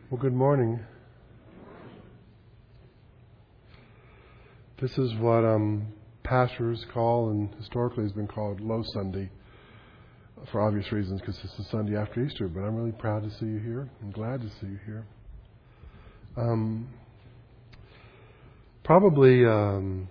Well, good morning. This is what pastors call, and historically has been called Low Sunday, for obvious reasons, because it's the Sunday after Easter. But I'm really proud to see you here. I'm glad to see you here. Probably in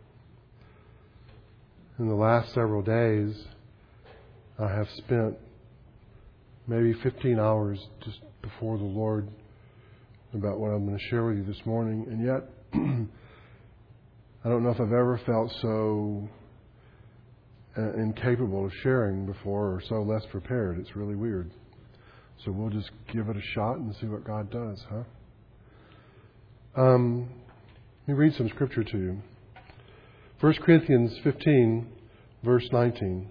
the last several days, I have spent maybe 15 hours just before the Lord about what I'm going to share with you this morning. And yet, I don't know if I've ever felt so incapable of sharing before or so less prepared. It's really weird. So we'll just give it a shot and see what God does, huh? Let me read some scripture to you. 1 Corinthians 15, verse 19.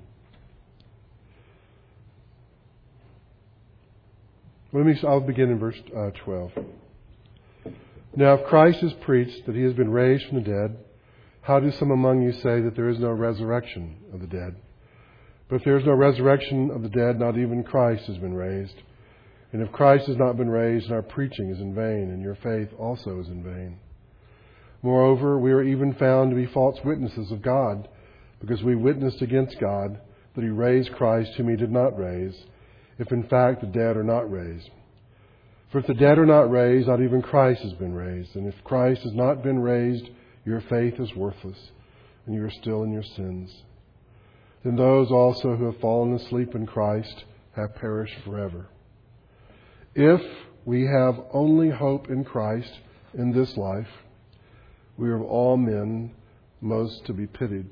I'll begin in verse 12. Now, if Christ is preached that he has been raised from the dead, how do some among you say that there is no resurrection of the dead? But if there is no resurrection of the dead, not even Christ has been raised. And if Christ has not been raised, our preaching is in vain, and your faith also is in vain. Moreover, we are even found to be false witnesses of God, because we witnessed against God that he raised Christ whom he did not raise, if in fact the dead are not raised. For if the dead are not raised, not even Christ has been raised. And if Christ has not been raised, your faith is worthless, and you are still in your sins. Then those also who have fallen asleep in Christ have perished forever. If we have only hope in Christ in this life, we are of all men most to be pitied.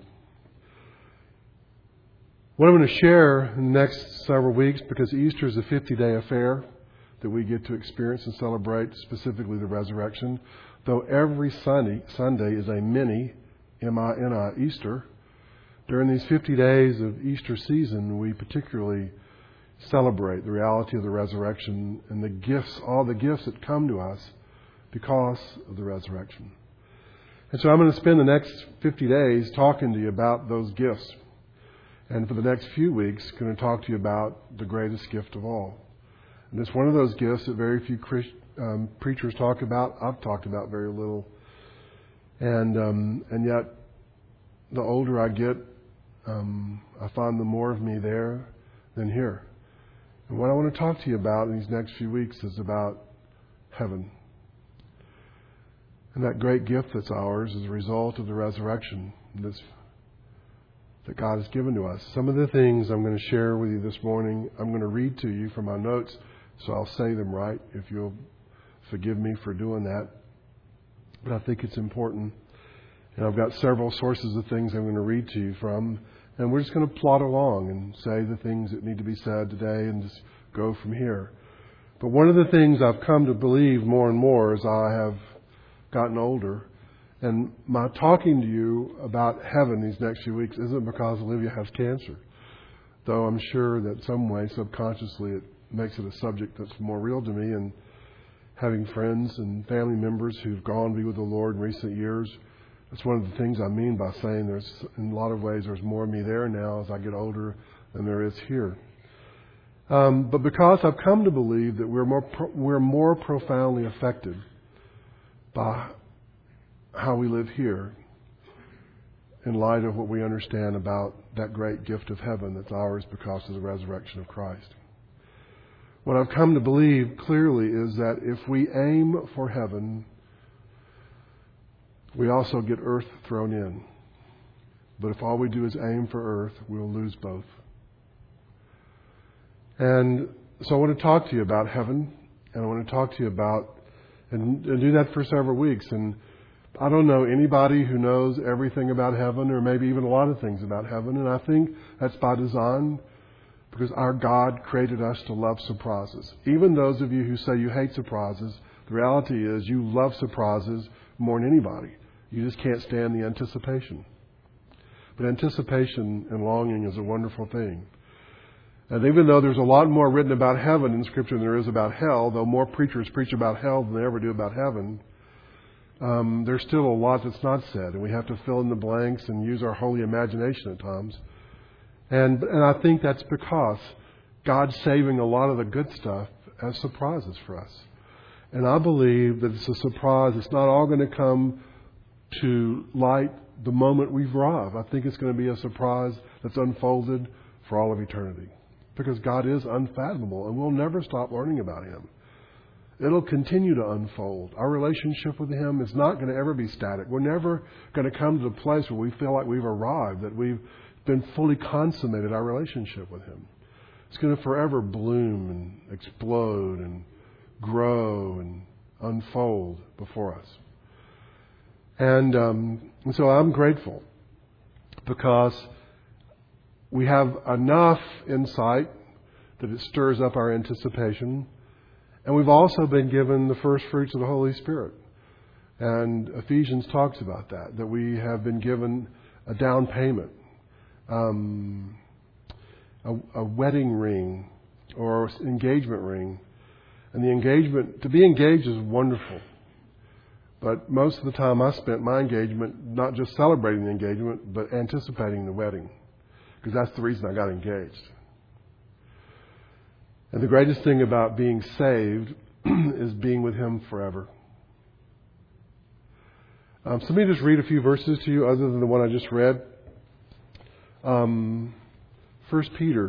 What I'm going to share in the next several weeks, because Easter is a 50-day affair that we get to experience and celebrate, specifically the resurrection. Though every Sunday is a mini, M-I-N-I, Easter, during these 50 days of Easter season, we particularly celebrate the reality of the resurrection and the gifts, all the gifts that come to us because of the resurrection. And so I'm going to spend the next 50 days talking to you about those gifts. And for the next few weeks, I'm going to talk to you about the greatest gift of all. And it's one of those gifts that very few preachers talk about. I've talked about very little. And yet, the older I get, I find the more of me there than here. And what I want to talk to you about in these next few weeks is about heaven. And that great gift that's ours is a result of the resurrection that God has given to us. Some of the things I'm going to share with you this morning, I'm going to read to you from my notes, so I'll say them right, if you'll forgive me for doing that. But I think it's important. And I've got several sources of things I'm going to read to you from, and we're just going to plod along and say the things that need to be said today and just go from here. But one of the things I've come to believe more and more as I have gotten older, and my talking to you about heaven these next few weeks isn't because Olivia has cancer, though I'm sure that some way, subconsciously, it makes it a subject that's more real to me. And having friends and family members who've gone to be with the Lord in recent years, that's one of the things I mean by saying there's, in a lot of ways, there's more of me there now as I get older than there is here. But because I've come to believe that we're more profoundly affected by how we live here in light of what we understand about that great gift of heaven that's ours because of the resurrection of Christ. What I've come to believe clearly is that if we aim for heaven, we also get earth thrown in. But if all we do is aim for earth, we'll lose both. And so I want to talk to you about heaven, and I want to talk to you about, and do that for several weeks. And I don't know anybody who knows everything about heaven, or maybe even a lot of things about heaven. And I think that's by design, because our God created us to love surprises. Even those of you who say you hate surprises, the reality is you love surprises more than anybody. You just can't stand the anticipation. But anticipation and longing is a wonderful thing. And even though there's a lot more written about heaven in Scripture than there is about hell, though more preachers preach about hell than they ever do about heaven, there's still a lot that's not said. And we have to fill in the blanks and use our holy imagination at times. And I think that's because God's saving a lot of the good stuff as surprises for us. And I believe that it's a surprise. It's not all going to come to light the moment we've arrived. I think it's going to be a surprise that's unfolded for all of eternity. Because God is unfathomable, and we'll never stop learning about Him. It'll continue to unfold. Our relationship with Him is not going to ever be static. We're never going to come to the place where we feel like we've arrived, that we've been fully consummated our relationship with Him. It's going to forever bloom and explode and grow and unfold before us. And so I'm grateful because we have enough insight that it stirs up our anticipation. And we've also been given the first fruits of the Holy Spirit. And Ephesians talks about that we have been given a down payment, a wedding ring or engagement ring. And the engagement, to be engaged is wonderful. But most of the time I spent my engagement not just celebrating the engagement, but anticipating the wedding. Because that's the reason I got engaged. And the greatest thing about being saved is being with Him forever. So let me just read a few verses to you other than the one I just read. 1 Peter.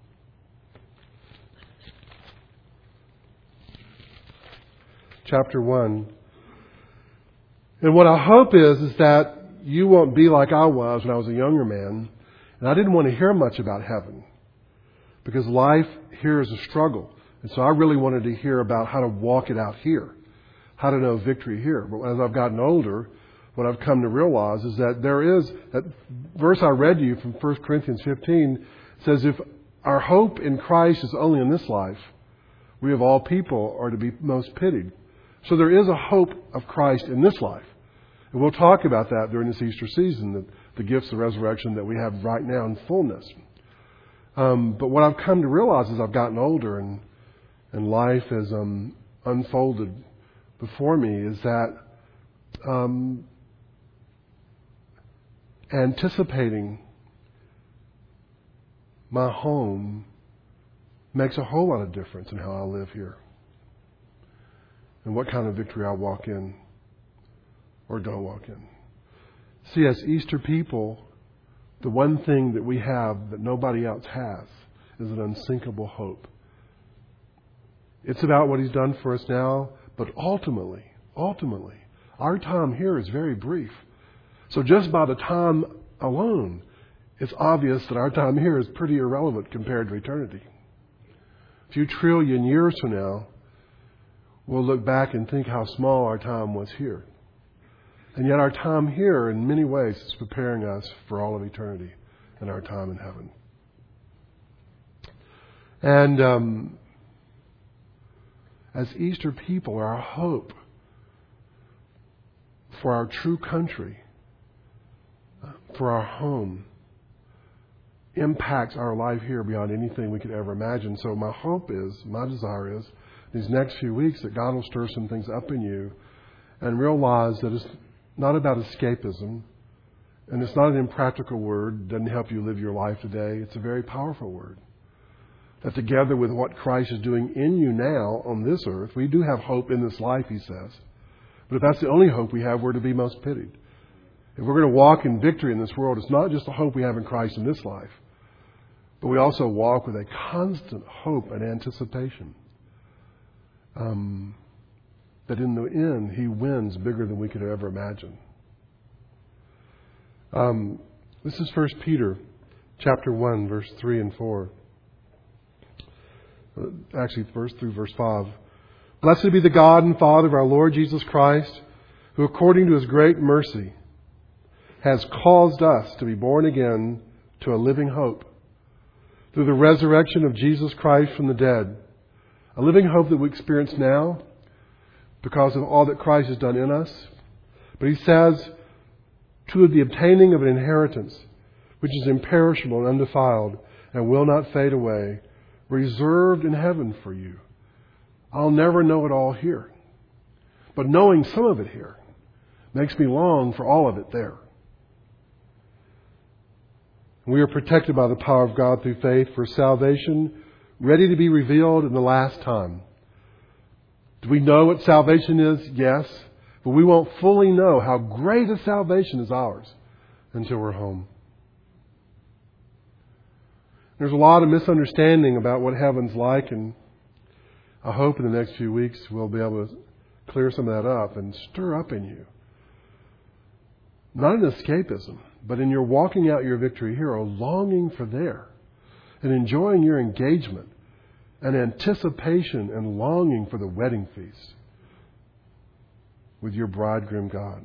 Chapter 1. And what I hope is that you won't be like I was when I was a younger man. And I didn't want to hear much about heaven. Because life here is a struggle. And so I really wanted to hear about how to walk it out here. How to know victory here. But as I've gotten older, what I've come to realize is that there is, that verse I read to you from 1 Corinthians 15 says, if our hope in Christ is only in this life, we of all people are to be most pitied. So there is a hope of Christ in this life. And we'll talk about that during this Easter season, the gifts of resurrection that we have right now in fullness. But what I've come to realize as I've gotten older and life has unfolded before me is that anticipating my home makes a whole lot of difference in how I live here and what kind of victory I walk in or don't walk in. See, as Easter people, the one thing that we have that nobody else has is an unsinkable hope. It's about what He's done for us now, but ultimately, our time here is very brief. So just by the time alone, it's obvious that our time here is pretty irrelevant compared to eternity. A few trillion years from now, we'll look back and think how small our time was here. And yet our time here, in many ways, is preparing us for all of eternity and our time in heaven. And as Easter people, our hope for our true country, for our home, impacts our life here beyond anything we could ever imagine. So my hope is, my desire is, these next few weeks that God will stir some things up in you and realize that it's not about escapism, and it's not an impractical word. It doesn't help you live your life today. It's a very powerful word. That together with what Christ is doing in you now on this earth, we do have hope in this life, He says. But if that's the only hope we have, we're to be most pitied. If we're going to walk in victory in this world, it's not just the hope we have in Christ in this life, but we also walk with a constant hope and anticipation. That in the end, He wins bigger than we could ever imagine. This is 1 Peter chapter 1, verse 3 and 4. Actually, through verse 5. Blessed be the God and Father of our Lord Jesus Christ, who according to His great mercy has caused us to be born again to a living hope through the resurrection of Jesus Christ from the dead. A living hope that we experience now because of all that Christ has done in us. But He says, to the obtaining of an inheritance which is imperishable and undefiled and will not fade away, reserved in heaven for you. I'll never know it all here. But knowing some of it here makes me long for all of it there. We are protected by the power of God through faith for salvation, ready to be revealed in the last time. Do we know what salvation is? Yes. But we won't fully know how great a salvation is ours until we're home. There's a lot of misunderstanding about what heaven's like, and I hope in the next few weeks we'll be able to clear some of that up and stir up in you. Not an escapism, but in your walking out your victory here, a longing for there, and enjoying your engagement, an anticipation and longing for the wedding feast with your bridegroom God.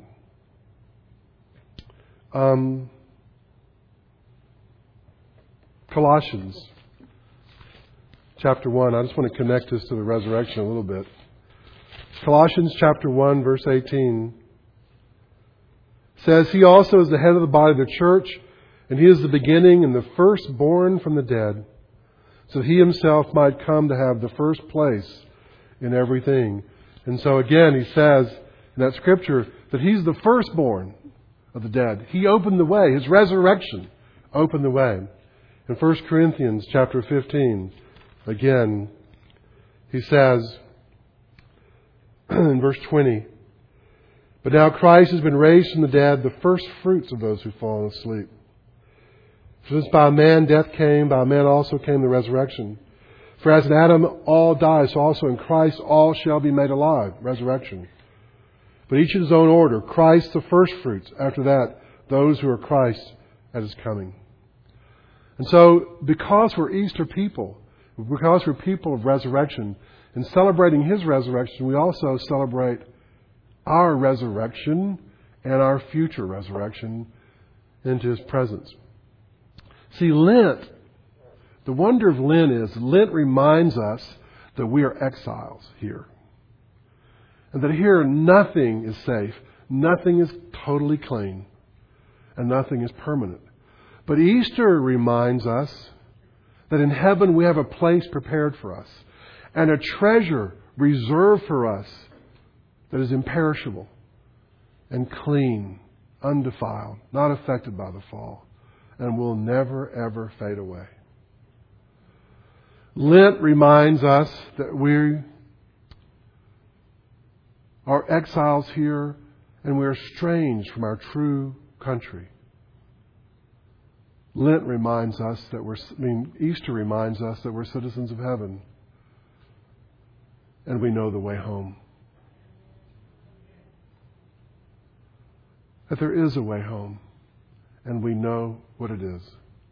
Colossians chapter 1. I just want to connect this to the resurrection a little bit. Colossians chapter 1, verse 18 says, He also is the head of the body of the church, and He is the beginning and the firstborn from the dead, so that He Himself might come to have the first place in everything. And so again, He says in that scripture that He's the firstborn of the dead. He opened the way. His resurrection opened the way. In 1 Corinthians chapter 15, again, he says in verse 20, But now Christ has been raised from the dead, the first fruits of those who've fallen asleep. Since by a man death came, by a man also came the resurrection. For as in Adam all die, so also in Christ all shall be made alive. Resurrection. But each in his own order. Christ the first fruits. After that, those who are Christ at His coming. And so, because we're Easter people, because we're people of resurrection, in celebrating His resurrection, we also celebrate our resurrection and our future resurrection into His presence. See, Lent, the wonder of Lent is, Lent reminds us that we are exiles here. And that here nothing is safe, nothing is totally clean, and nothing is permanent. But Easter reminds us that in heaven we have a place prepared for us and a treasure reserved for us that is imperishable and clean, undefiled, not affected by the fall, and will never, ever fade away. Lent reminds us that we are exiles here and we are estranged from our true country. Lent reminds us that Easter reminds us that we're citizens of heaven and we know the way home. That there is a way home and we know what it is.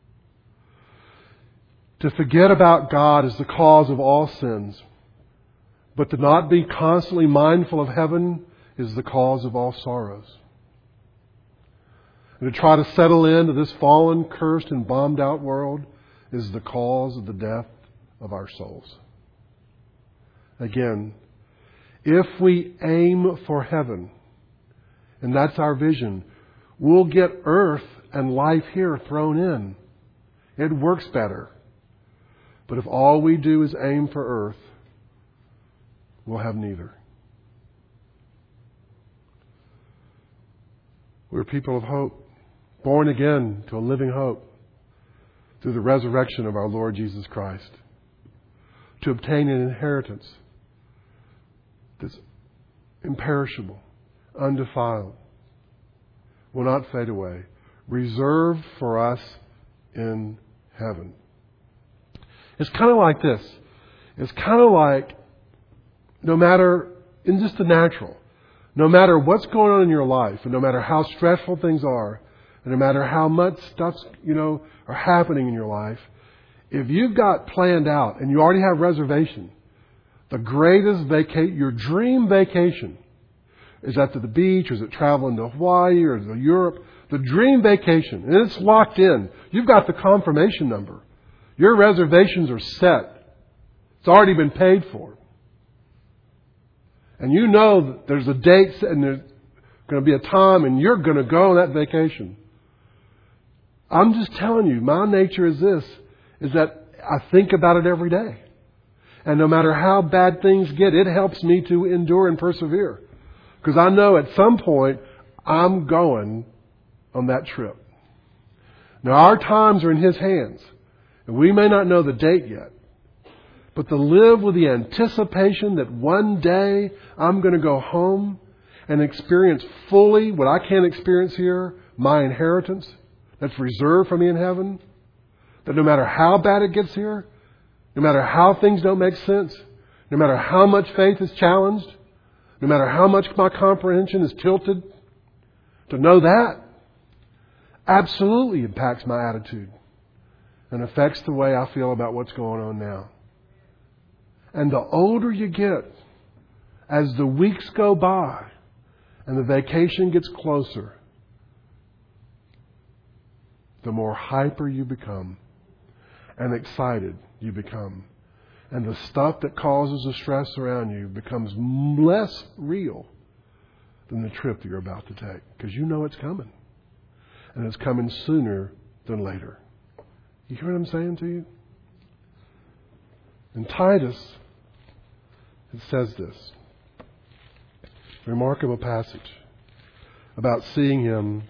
To forget about God is the cause of all sins, but to not be constantly mindful of heaven is the cause of all sorrows. And to try to settle into this fallen, cursed, and bombed out world is the cause of the death of our souls. Again, if we aim for heaven, and that's our vision, we'll get earth and life here thrown in. It works better. But if all we do is aim for earth, we'll have neither. We're people of hope. Born again to a living hope through the resurrection of our Lord Jesus Christ, to obtain an inheritance that's imperishable, undefiled, will not fade away, reserved for us in heaven. It's kind of like this. It's kind of like, no matter, in just the natural, no matter what's going on in your life, and no matter how stressful things are, and no matter how much stuff's, are happening in your life, if you've got planned out and you already have reservation, the greatest your dream vacation is at the beach, or is it traveling to Hawaii or to Europe? The dream vacation, and it's locked in. You've got the confirmation number. Your reservations are set. It's already been paid for. And you know that there's a date and there's going to be a time and you're going to go on that vacation. I'm just telling you, my nature is this, is that I think about it every day. And no matter how bad things get, it helps me to endure and persevere. Because I know at some point I'm going on that trip. Now our times are in His hands. And we may not know the date yet. but to live with the anticipation that one day I'm going to go home and experience fully what I can't experience here, my inheritance that's reserved for me in heaven. That no matter how bad it gets here, no matter how things don't make sense, no matter how much faith is challenged, no matter how much my comprehension is tilted, to know that absolutely impacts my attitude and affects the way I feel about what's going on now. And the older you get, as the weeks go by and the vacation gets closer, the more hyper you become and excited you become. And the stuff that causes the stress around you becomes less real than the trip that you're about to take. Because you know it's coming. And it's coming sooner than later. You hear what I'm saying to you? In Titus, it says this. Remarkable passage about seeing Him.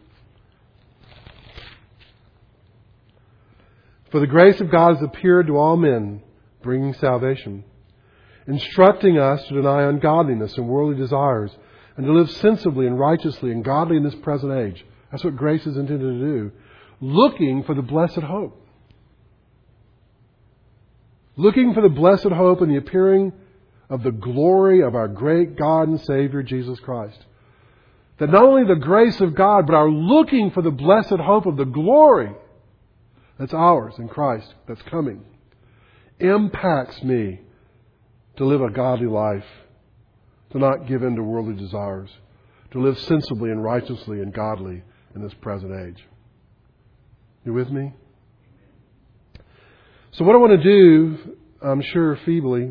For the grace of God has appeared to all men, bringing salvation, instructing us to deny ungodliness and worldly desires, and to live sensibly and righteously and godly in this present age. That's what grace is intended to do. Looking for the blessed hope. Looking for the blessed hope and the appearing of the glory of our great God and Savior, Jesus Christ. That not only the grace of God, but our looking for the blessed hope of the glory that's ours in Christ, that's coming, impacts me to live a godly life, to not give in to worldly desires, to live sensibly and righteously and godly in this present age. You with me? So what I want to do, I'm sure feebly,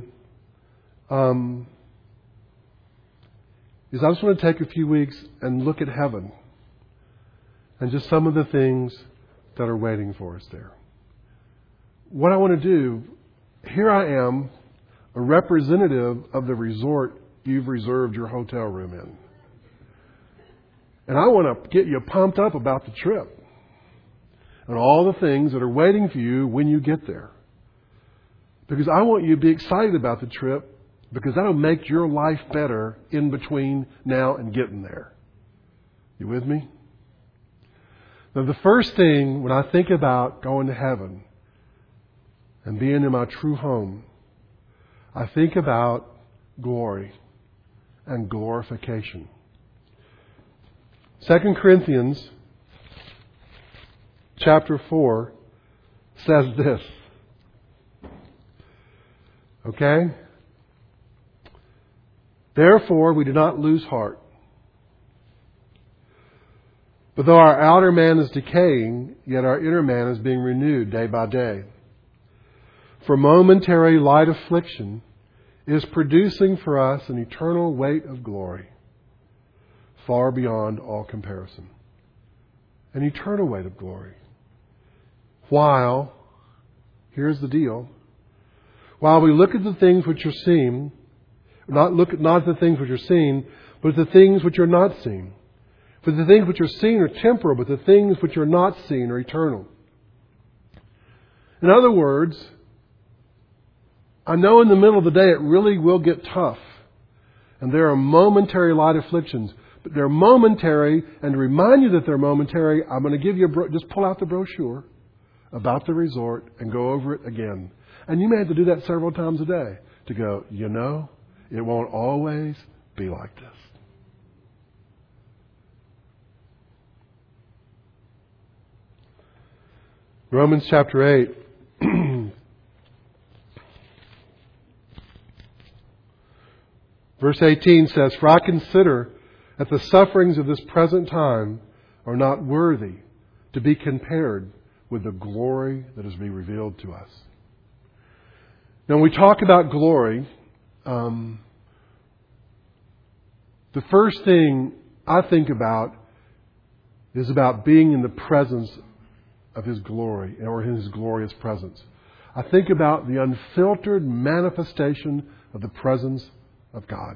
is I just want to take a few weeks and look at heaven and just some of the things that are waiting for us there. What I want to do, here I am, a representative of the resort you've reserved your hotel room in. And I want to get you pumped up about the trip and all the things that are waiting for you when you get there. Because I want you to be excited about the trip, because that'll make your life better in between now and getting there. You with me? Now, the first thing when I think about going to heaven and being in my true home, I think about glory and glorification. 2 Corinthians chapter 4 says this. Okay? Therefore, we do not lose heart. But though our outer man is decaying, yet our inner man is being renewed day by day. For momentary light affliction is producing for us an eternal weight of glory, far beyond all comparison. An eternal weight of glory. While, here's the deal, while we look at the things which are seen, not at the things which are seen, but at the things which are not seen. For the things which are seen are temporal, but the things which are not seen are eternal. In other words, I know in the middle of the day it really will get tough. And there are momentary light afflictions. But they're momentary, and to remind you that they're momentary, I'm going to give you just pull out the brochure about the resort and go over it again. And you may have to do that several times a day to go, you know, it won't always be like this. Romans chapter 8. Verse 18 says, For I consider that the sufferings of this present time are not worthy to be compared with the glory that is being revealed to us. Now, when we talk about glory, the first thing I think about is about being in the presence of His glory, or in His glorious presence. I think about the unfiltered manifestation of the presence of God.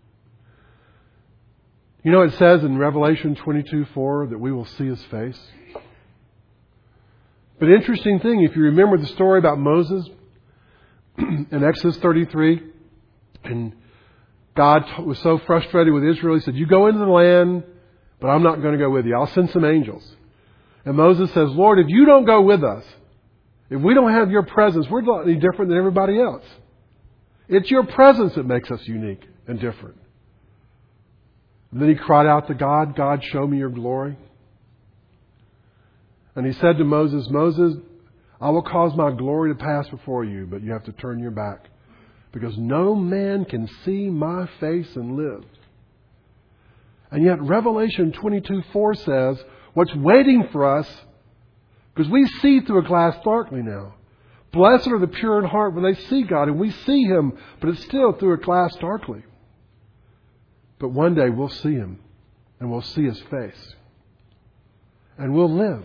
You know, it says in Revelation 22:4 that we will see His face. But interesting thing, if you remember the story about Moses, in Exodus 33. And God was so frustrated with Israel, He said, you go into the land, but I'm not going to go with you. I'll send some angels. And Moses says, Lord, if you don't go with us, if we don't have your presence, we're not any different than everybody else. It's your presence that makes us unique and different. And then he cried out to God, God, show me your glory. And he said to Moses, Moses, I will cause my glory to pass before you, but you have to turn your back, because no man can see my face and live. And yet Revelation 22:4 says, what's waiting for us, because we see through a glass darkly now. Blessed are the pure in heart when they see God, and we see Him, but it's still through a glass darkly. But one day we'll see Him, and we'll see His face, and we'll live.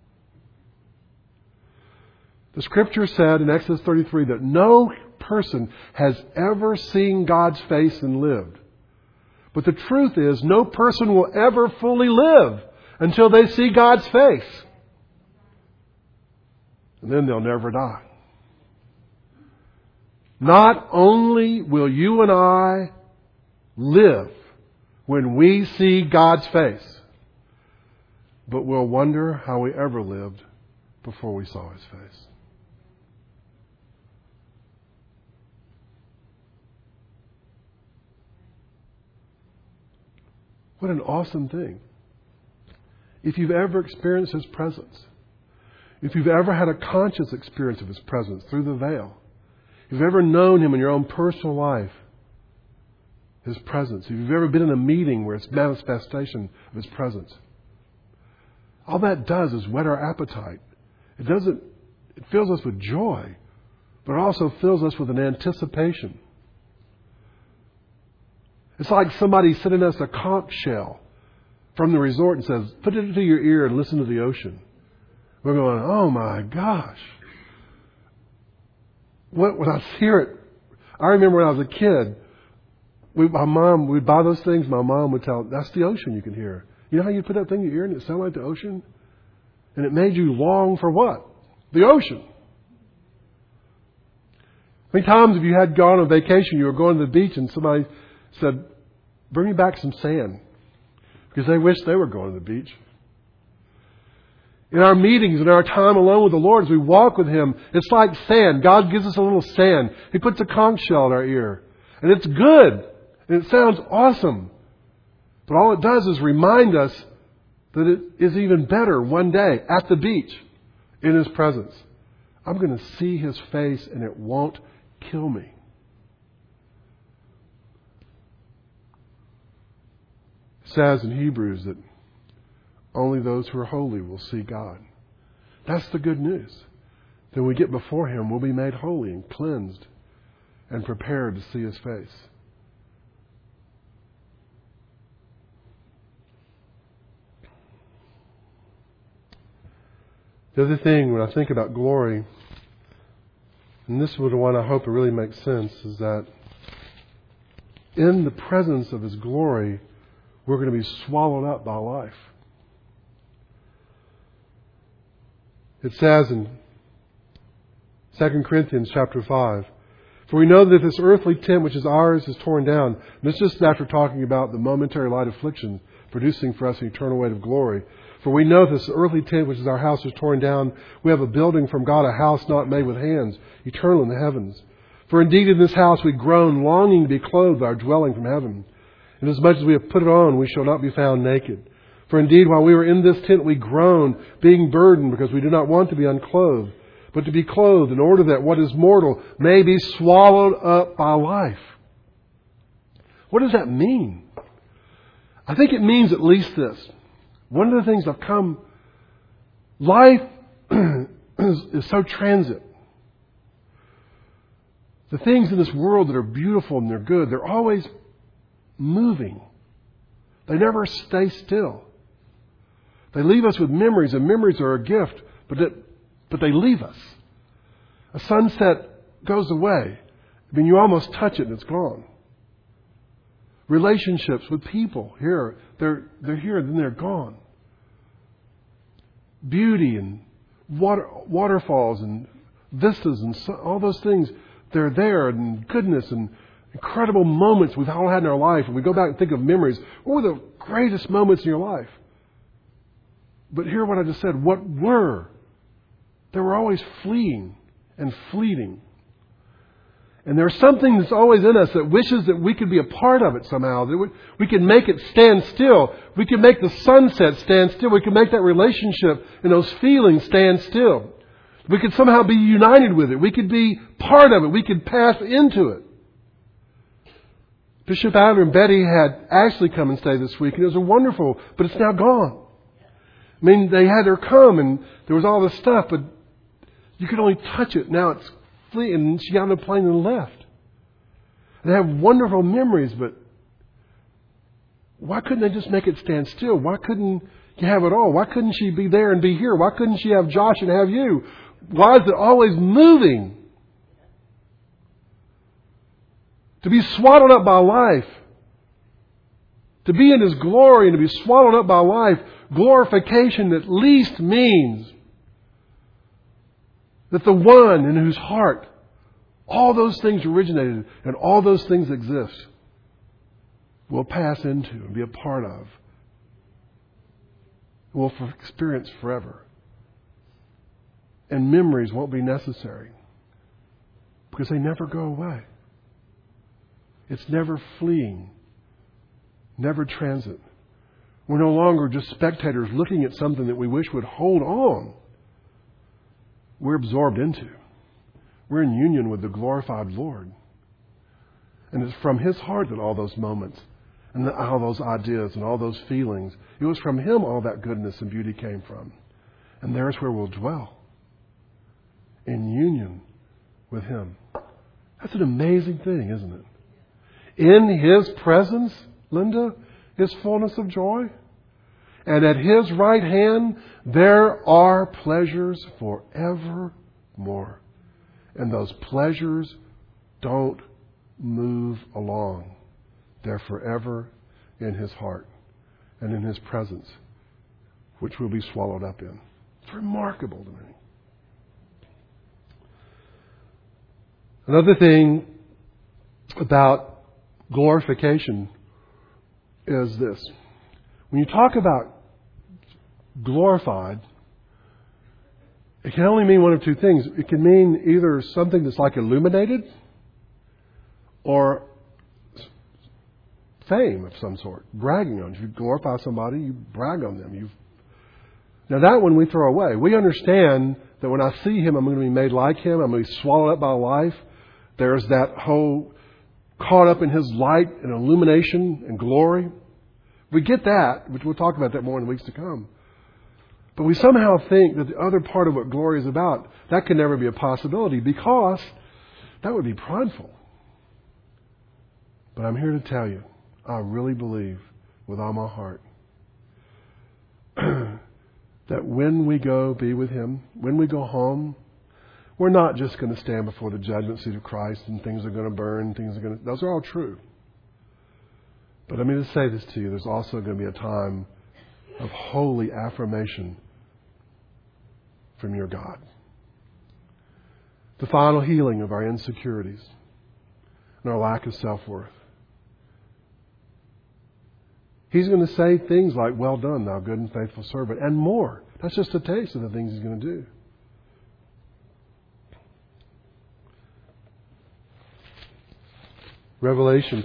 The Scripture said in Exodus 33 that no person has ever seen God's face and lived. But the truth is, no person will ever fully live until they see God's face. And then they'll never die. Not only will you and I live when we see God's face, but we'll wonder how we ever lived before we saw His face. What an awesome thing. If you've ever experienced His presence, if you've ever had a conscious experience of His presence through the veil, if you've ever known Him in your own personal life, His presence, if you've ever been in a meeting where it's manifestation of His presence, all that does is whet our appetite. It fills us with joy, but it also fills us with an anticipation. It's like somebody sending us a conch shell from the resort and says, put it to your ear and listen to the ocean. We're going, oh my gosh. When I hear it, I remember when I was a kid, we'd buy those things, my mom would tell, that's the ocean you can hear. You know how you put that thing in your ear and it sounded like the ocean? And it made you long for what? The ocean. How many times have you had gone on vacation, you were going to the beach and somebody said, bring me back some sand, because they wish they were going to the beach. In our meetings, in our time alone with the Lord, as we walk with Him, it's like sand. God gives us a little sand. He puts a conch shell in our ear. And it's good. And it sounds awesome. But all it does is remind us that it is even better one day at the beach in His presence. I'm going to see His face and it won't kill me. It says in Hebrews that only those who are holy will see God. That's the good news. Then we get before Him, we'll be made holy and cleansed and prepared to see His face. The other thing when I think about glory, and this is the one I hope it really makes sense, is that in the presence of His glory, we're going to be swallowed up by life. It says in 2 Corinthians chapter 5, for we know that if this earthly tent which is ours is torn down, and it's just after talking about the momentary light affliction producing for us an eternal weight of glory. For we know that this earthly tent which is our house is torn down, we have a building from God, a house not made with hands, eternal in the heavens. For indeed in this house we groan, longing to be clothed with our dwelling from heaven. Inasmuch as we have put it on, we shall not be found naked. For indeed, while we were in this tent, we groaned, being burdened, because we do not want to be unclothed, but to be clothed, in order that what is mortal may be swallowed up by life. What does that mean? I think it means at least this. One of the things I've come, life is so transit. The things in this world that are beautiful and they're good, they're always moving. They never stay still. They leave us with memories, and memories are a gift, but they leave us. A sunset goes away. I mean, you almost touch it and it's gone. Relationships with people here, they're here and then they're gone. Beauty and waterfalls and vistas and all those things, they're there, and goodness and incredible moments we've all had in our life. And we go back and think of memories. What were the greatest moments in your life? But hear what I just said. What were? They were always fleeing and fleeting. And there's something that's always in us that wishes that we could be a part of it somehow. That we could make it stand still. We could make the sunset stand still. We could make that relationship and those feelings stand still. We could somehow be united with it. We could be part of it. We could pass into it. Bishop Adler and Betty had Ashley come and stay this week, and it was wonderful, but it's now gone. I mean, they had her come, and there was all this stuff, but you could only touch it. Now it's fleeing, and she got on the plane and left. They have wonderful memories, but why couldn't they just make it stand still? Why couldn't you have it all? Why couldn't she be there and be here? Why couldn't she have Josh and have you? Why is it always moving? To be swallowed up by life. To be in His glory and to be swallowed up by life. Glorification at least means that the one in whose heart all those things originated and all those things exist will pass into and be a part of. Will experience forever. And memories won't be necessary because they never go away. It's never fleeing, never transit. We're no longer just spectators looking at something that we wish would hold on. We're absorbed into. We're in union with the glorified Lord. And it's from His heart that all those moments and all those ideas and all those feelings, it was from Him all that goodness and beauty came from. And there's where we'll dwell. In union with Him. That's an amazing thing, isn't it? In His presence, Linda, is fullness of joy. And at His right hand, there are pleasures forevermore. And those pleasures don't move along. They're forever in His heart and in His presence, which we'll be swallowed up in. It's remarkable to me. Another thing about glorification is this. When you talk about glorified, it can only mean one of two things. It can mean either something that's like illuminated or fame of some sort, bragging on. If you glorify somebody, you brag on them. Now that one we throw away. We understand that when I see Him, I'm going to be made like Him. I'm going to be swallowed up by life. There's that whole caught up in His light and illumination and glory. We get that, which we'll talk about that more in the weeks to come. But we somehow think that the other part of what glory is about, that can never be a possibility because that would be prideful. But I'm here to tell you, I really believe with all my heart that when we go be with Him, when we go home, we're not just going to stand before the judgment seat of Christ and things are going to burn, those are all true. But let me just say this to you, there's also going to be a time of holy affirmation from your God. The final healing of our insecurities and our lack of self-worth. He's going to say things like, well done, thou good and faithful servant, and more. That's just a taste of the things He's going to do. Revelation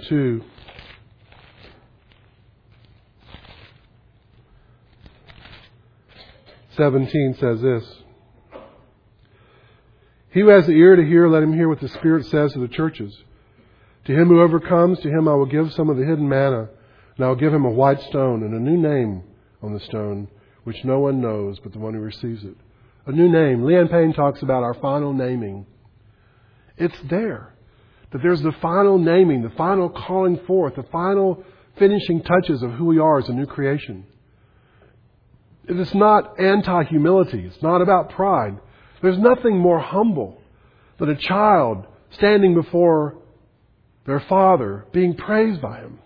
2:17 says this. He who has the ear to hear, let him hear what the Spirit says to the churches. To him who overcomes, to him I will give some of the hidden manna, and I will give him a white stone and a new name on the stone, which no one knows but the one who receives it. A new name. Leanne Payne talks about our final naming. It's there. That there's the final naming, the final calling forth, the final finishing touches of who we are as a new creation. It is not anti-humility. It's not about pride. There's nothing more humble than a child standing before their father, being praised by him.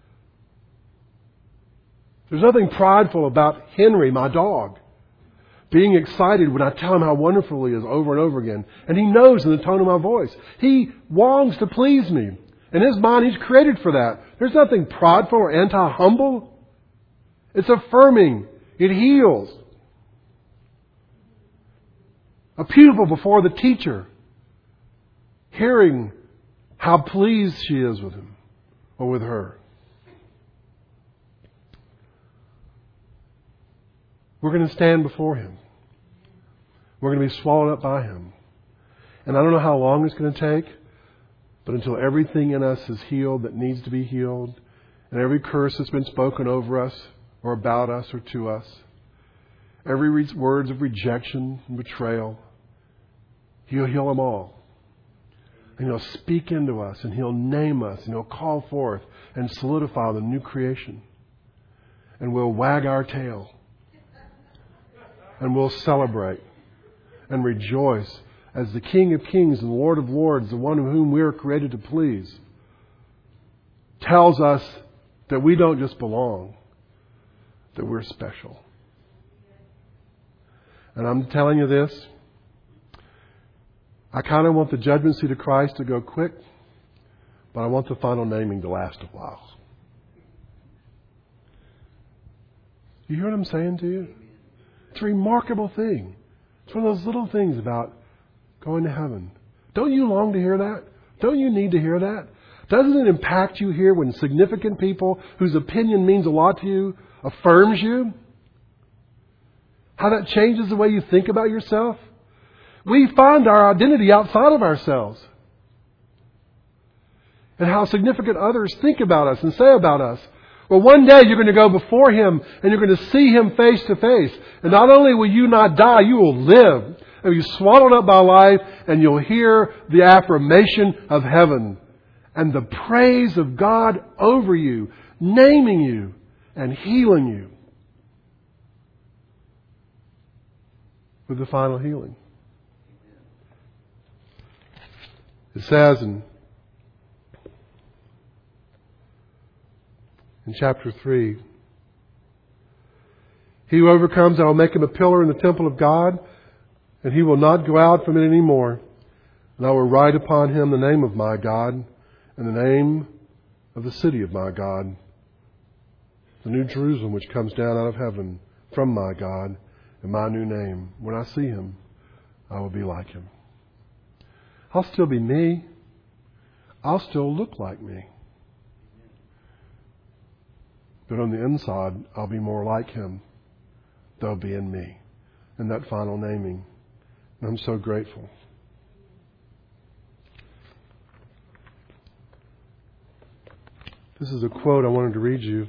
There's nothing prideful about Henry, my dog, being excited when I tell Him how wonderful He is over and over again. And He knows in the tone of my voice. He longs to please me. In His mind, He's created for that. There's nothing prideful or anti-humble. It's affirming. It heals. A pupil before the teacher, hearing how pleased she is with him or with her. We're going to stand before Him. We're going to be swallowed up by Him. And I don't know how long it's going to take, but until everything in us is healed that needs to be healed, and every curse that's been spoken over us or about us or to us, every words of rejection and betrayal, He'll heal them all. And He'll speak into us, and He'll name us, and He'll call forth and solidify the new creation. And we'll wag our tail. And we'll celebrate and rejoice as the King of Kings and Lord of Lords, the one whom we are created to please, tells us that we don't just belong, that we're special. And I'm telling you this, I kind of want the judgment seat of Christ to go quick, but I want the final naming to last a while. You hear what I'm saying to you? It's a remarkable thing. It's one of those little things about going to heaven. Don't you long to hear that? Don't you need to hear that? Doesn't it impact you here when significant people whose opinion means a lot to you affirms you? How that changes the way you think about yourself? We find our identity outside of ourselves. And how significant others think about us and say about us. Well, one day you're going to go before Him and you're going to see Him face to face. And not only will you not die, you will live. And you'll be swallowed up by life, and you'll hear the affirmation of heaven and the praise of God over you, naming you and healing you with the final healing. It says in chapter 3, He who overcomes, I will make him a pillar in the temple of God, and he will not go out from it any more. And I will write upon him the name of my God and the name of the city of my God, the new Jerusalem which comes down out of heaven from my God, and my new name. When I see Him, I will be like Him. I'll still be me. I'll still look like me. But on the inside, I'll be more like Him. They'll be in me. And that final naming. And I'm so grateful. This is a quote I wanted to read you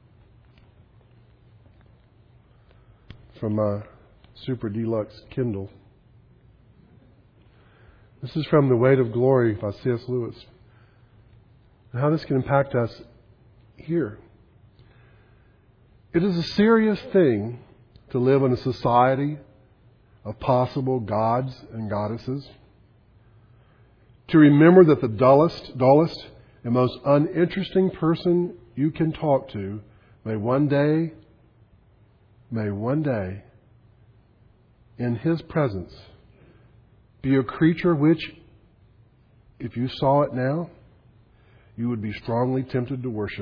from my Super Deluxe Kindle. This is from The Weight of Glory by C.S. Lewis. And how this can impact us here. It is a serious thing to live in a society of possible gods and goddesses. To remember that the dullest and most uninteresting person you can talk to may one day, in His presence, be a creature which, if you saw it now, you would be strongly tempted to worship.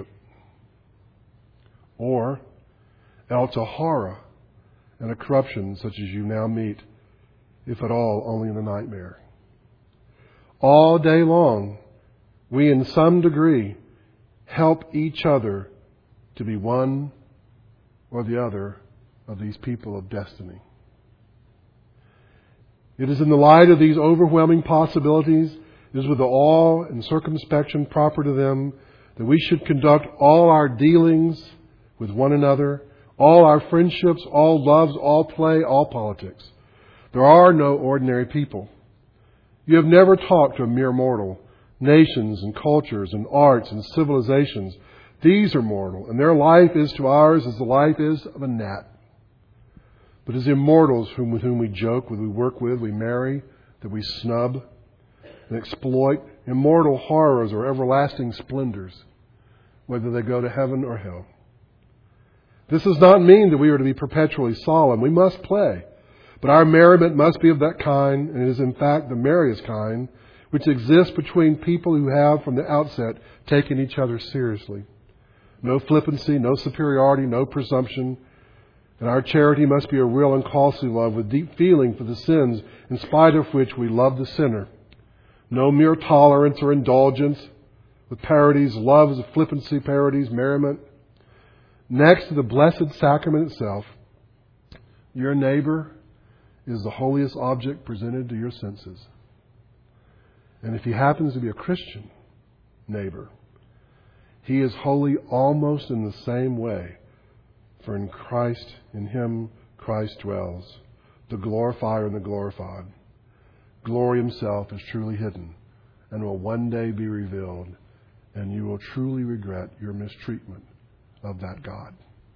Or else a horror and a corruption such as you now meet, if at all only in a nightmare. All day long, we in some degree help each other to be one or the other of these people of destiny. It is in the light of these overwhelming possibilities, it is with the awe and circumspection proper to them, that we should conduct all our dealings with one another, all our friendships, all loves, all play, all politics. There are no ordinary people. You have never talked to a mere mortal. Nations and cultures and arts and civilizations, these are mortal, and their life is to ours as the life is of a gnat. But as immortals with whom we joke, with we work with, we marry, that we snub and exploit, immortal horrors or everlasting splendors, whether they go to heaven or hell. This does not mean that we are to be perpetually solemn. We must play. But our merriment must be of that kind, and it is in fact the merriest kind, which exists between people who have from the outset taken each other seriously. No flippancy, no superiority, no presumption. And our charity must be a real and costly love with deep feeling for the sins in spite of which we love the sinner. No mere tolerance or indulgence with parodies, loves of flippancy, parodies, merriment. Next to the blessed sacrament itself, your neighbor is the holiest object presented to your senses. And if he happens to be a Christian neighbor, he is holy almost in the same way. For in Christ, in Him, Christ dwells, the glorifier and the glorified. Glory Himself is truly hidden and will one day be revealed, and you will truly regret your mistreatment of that God.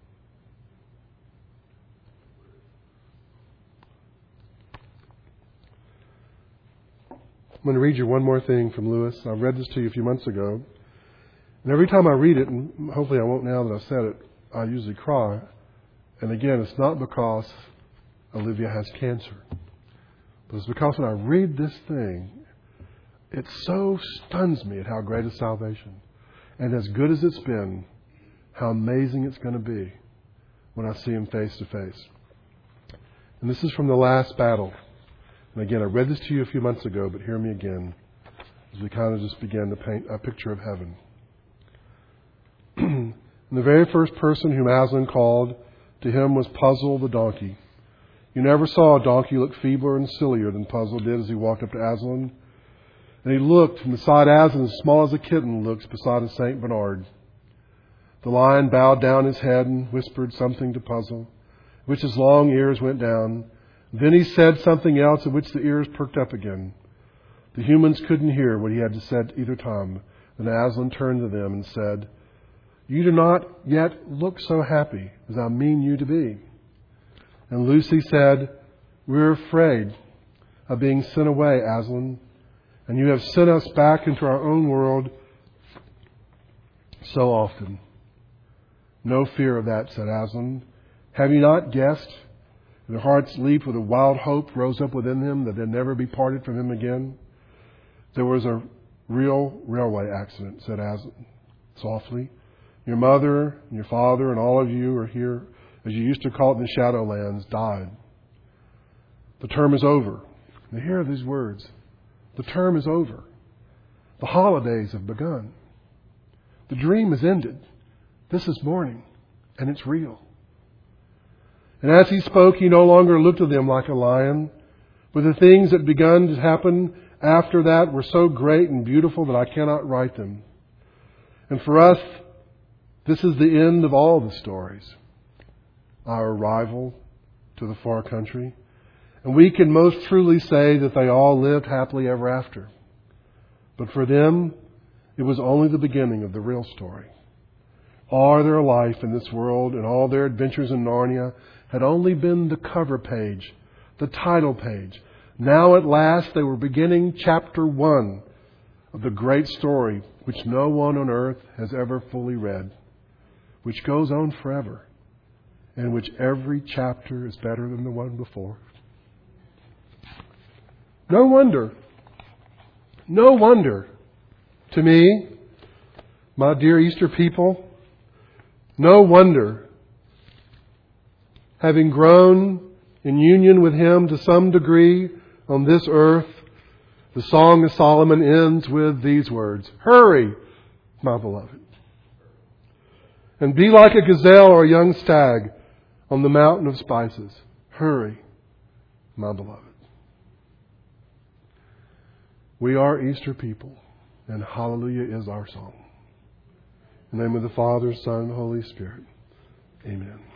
I'm going to read you one more thing from Lewis. I read this to you a few months ago. And every time I read it, and hopefully I won't now that I've said it, I usually cry. And again, it's not because Olivia has cancer. But it's because when I read this thing, it so stuns me at how great is salvation. And as good as it's been, how amazing it's going to be when I see Him face to face. And this is from the last battle. And again, I read this to you a few months ago, but hear me again as we kind of just begin to paint a picture of heaven. And the very first person whom Aslan called to him was Puzzle the donkey. You never saw a donkey look feebler and sillier than Puzzle did as he walked up to Aslan. And he looked, and beside Aslan, as small as a kitten looks beside a St. Bernard. The lion bowed down his head and whispered something to Puzzle, which his long ears went down. Then he said something else at which the ears perked up again. The humans couldn't hear what he had to say either time. Then Aslan turned to them and said, "You do not yet look so happy as I mean you to be." And Lucy said, "We're afraid of being sent away, Aslan, and you have sent us back into our own world so often." "No fear of that," said Aslan. "Have you not guessed?" Their hearts leaped with a wild hope rose up within them that they'd never be parted from him again. "There was a real railway accident," said Aslan softly. "Your mother and your father and all of you are here, as you used to call it in the Shadowlands, died. The term is over." Now hear these words. The term is over. The holidays have begun. The dream is ended. This is morning, and it's real. And as he spoke, he no longer looked at them like a lion. But the things that begun to happen after that were so great and beautiful that I cannot write them. And for us, this is the end of all the stories. Our arrival to the far country. And we can most truly say that they all lived happily ever after. But for them, it was only the beginning of the real story. All their life in this world and all their adventures in Narnia had only been the cover page, the title page. Now at last they were beginning chapter 1 of the great story which no one on earth has ever fully read, which goes on forever, and which every chapter is better than the one before. No wonder to me, my dear Easter people, no wonder, having grown in union with Him to some degree on this earth, the Song of Solomon ends with these words, "Hurry, my beloved, and be like a gazelle or a young stag on the mountain of spices. Hurry, my beloved." We are Easter people, and hallelujah is our song. In the name of the Father, Son, and Holy Spirit. Amen.